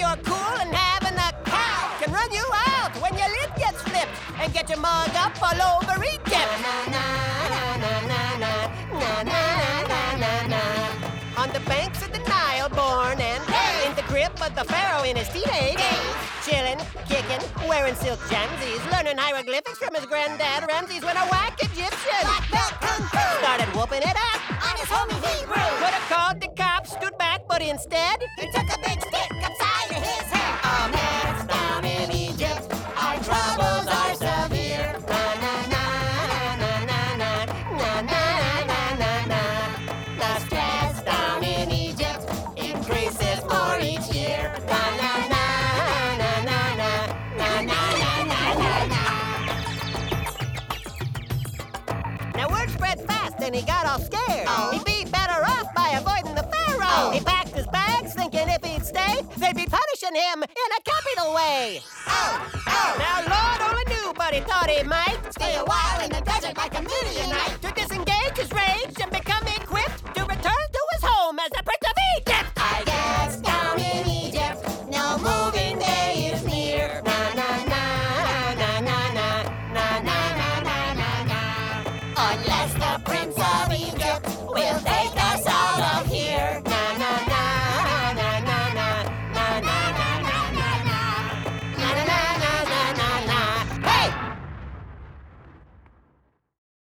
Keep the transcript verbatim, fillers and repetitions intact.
you're cool and having a cow can run you out when your lid gets flipped and get your mug up all over Egypt. On the banks of the Nile, born and hey. in the grip of the pharaoh in his teenage days, chillin', kicking, wearing silk jamsies, learning hieroglyphics from his granddad Ramses when a whack Egyptian Black belt kung fu started whooping it up on his homie Hebrew. Could have called the cops, stood back, but instead he took a big stick upside of his head. Oh man, it's down in Egypt. Our troubles are severe. Na na na na na na na na na na na. The stress down in Egypt increases for each year. Na na na na na na na na na na na. Now word spread fast and he got all scared. Oh. He'd be better off by avoiding the pharaoh. Oh. He packed his bags thinking if he'd stay, they'd be punishing him in a capital way. Oh, oh. Now Lord only knew, but he thought he might Stay a while in the desert like a Midianite. to disengage his rage and